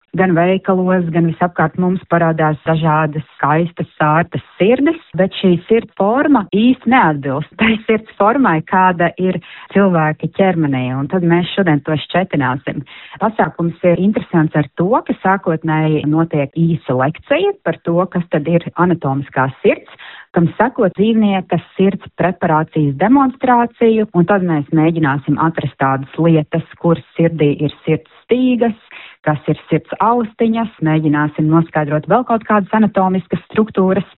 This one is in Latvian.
Gan veikalos, gan visapkārt mums parādās dažādas skaistas, sārtas sirdis, bet šī sirds forma īsti neatbilst tai sirds formai, kāda ir cilvēka ķermenī, un tad mēs šodien to šķetināsim. Pasākums ir interesants ar to, ka sākotnēji notiek īsa lekcija par to, kas tad ir anatomiskā sirds, kam seko dzīvnieka sirds preparācijas demonstrāciju, un tad mēs mēģināsim atrast tādas lietas, kuras sirdī ir sirds stīgas, kas ir sirds austiņas, mēģināsim noskaidrot vēl kaut kādas anatomiskas struktūras.